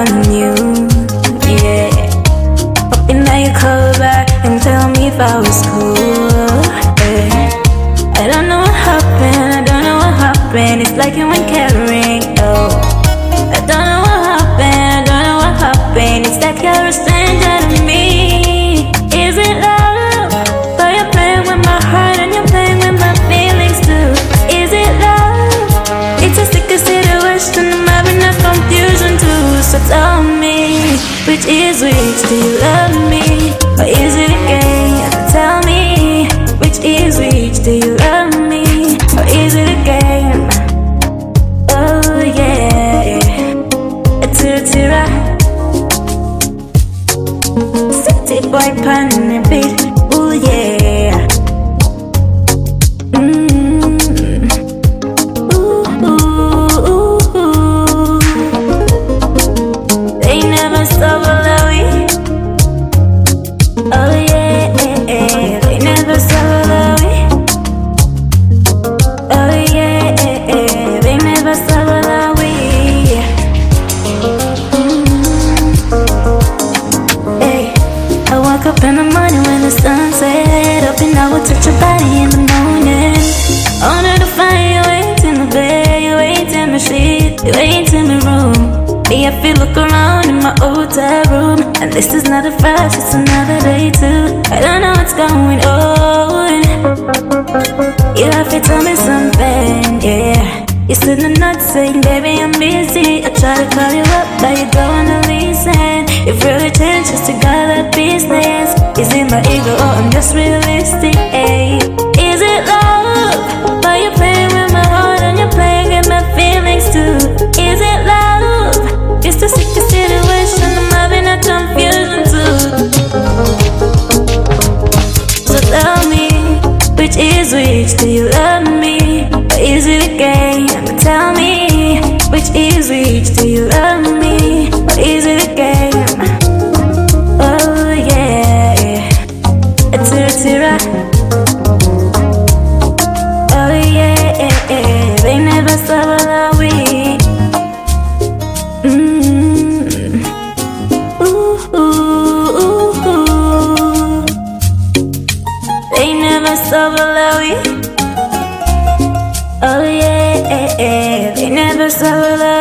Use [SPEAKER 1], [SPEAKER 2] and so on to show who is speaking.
[SPEAKER 1] on you, yeah. Hoping that you call back and tell me if I was cool, yeah. I don't know what happened, I don't know what happened. It's like you weren't caring, oh. I don't know what happened, I don't know what happened. It's like you're a stranger to me. Is it love? But you're playing with my heart and you're playing with my feelings too. Is it love? It's a sticky situation, I'm having a confusion too. So tell me, which is which? Do you love me? Or is it a game? Tell me, which is which? Do you love me? Or is it a game? Oh yeah, a tira. City boy pan a beat, oh yeah. Ooh, ooh, ooh, ooh. They never stop allowing. Oh yeah, they never stop allowing. Oh yeah, they never stop allowing. Hey, I woke up in the morning when the sun set up, and I would touch your body in the morning. Only to find you ain't in the bed, you ain't in the sheet, you ain't in the room. Me, I feel look around in my hotel room, and this is not a first, it's another day too. I don't know what's going on. You have to tell me something, yeah. You still not saying, baby, I'm busy. I try to call you up, but you don't wanna listen. You've really changed just to got that business. Is it my ego or I'm just realistic, ay? Is it love? But you're playing with my heart and you're playing with my feelings too. Is it love? It's the sickest situation, I'm having a confusion too. So tell me, which is which? Do you love me? Or is it a game? Tell me, which is which? Do you love me? Or is it a game? Oh yeah, a tira. Oh yeah, they never stop allowing. Ooh, ooh, ooh. They never stop allowing. Oh yeah, they never stop allowing.